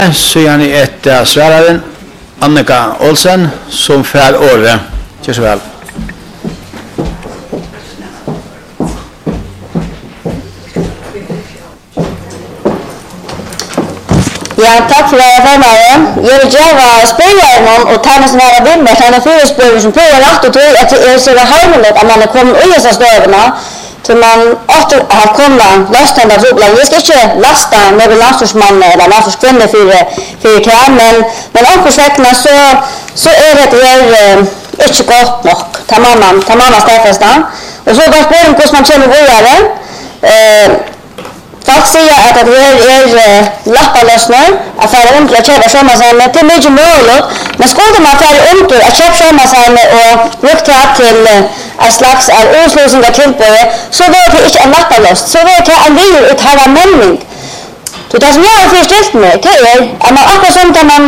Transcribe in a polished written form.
Så gjerne etter sværeren Annika Olsen som fær året. Kjør så vel. Ja, takk for det, formaren. Jeg vil gjøre spilleren og ta med sånne her vinner, så han har 4 spillere som prøver rett og tog at det er så harmelig at man er kommet i disse støvene til man ofte har kunnet løst den der trobelen. Jeg skal ikke laste noen landstorsmann eller landstorskvinne for kjær, men omkorsvekkene så er det ikke godt nok. Ta mamma stedfeste. Og så bare spørre om hvordan man kommer videre. Folk sier at det er lappaløsner at fære under å kjøpe sjømassene til mye mulig, men skulle man fære under å kjøpe sjømassene og bruke det til en slags utløsning av tilbøye, så var det ikke en lappaløst, så var det en vil ut her av mening. Så det som jeg har forstilt meg, det er at man akkurat som da man